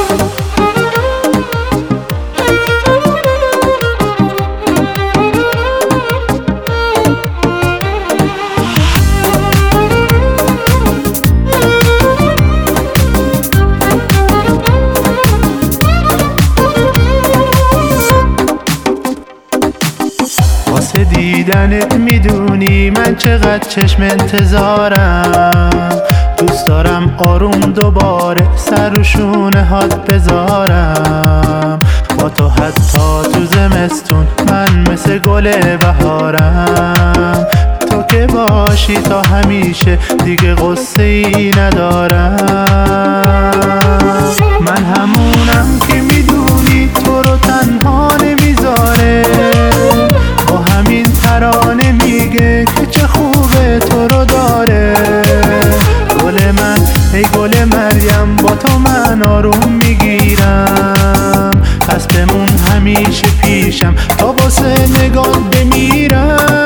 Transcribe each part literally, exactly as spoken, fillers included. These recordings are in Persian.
واسه دیدنت میدونی من چقدر چشم انتظارم، دوست دارم آروم دوباره سر رو شونه هات بذارم، با تو حتی تو زمستون من مثل گل بهارم، تو که باشی تا همیشه دیگه غصه ای ندارم. من همونم که میدونی تو رو تنها نمیذاره، با همین ترانه میگه که چه خوبه تو رو داره. گل من ای گل مریم با تو من آروم میگیرم، پس بمون همیشه پیشم تا واسه نگات بمیرم.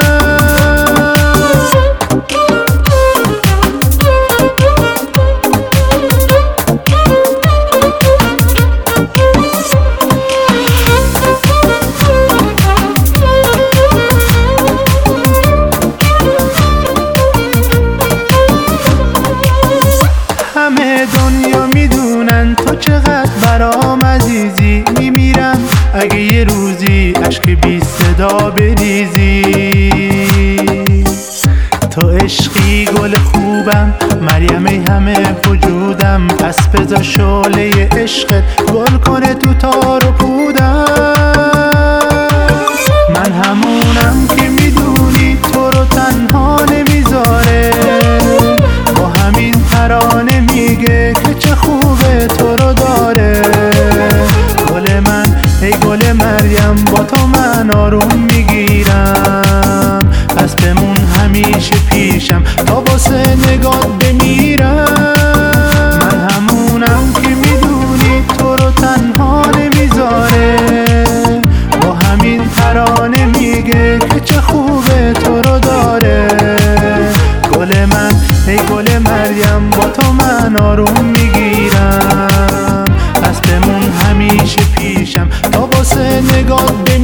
همه دنیا میدونن تو چقدر برام عزیزی، میمیرم اگه یه روزی عشق بی صدا بریزی. تو عشقی گل خوبم مریم ای همه وجودم، پس بذار شعله عشقت گل کنه تو تار و پودم. من همونم که میدونی تو رو تنها نمیذاره، با همین ترانه میگه که چه خوبه تو رو داره. گل من ای گل مریم با تو من آروم میگیرم، پس بمون همیشه پیشم تا واسه نگات بمیرم. من همونم که میدونی تو رو تنها نمیذاره، با همین ترانه میگه که چه خوبه تو رو داره. گل من ای گل مریم با تو من آروم میگیرم، پس بمون همیشه پیشم تا واسه نگات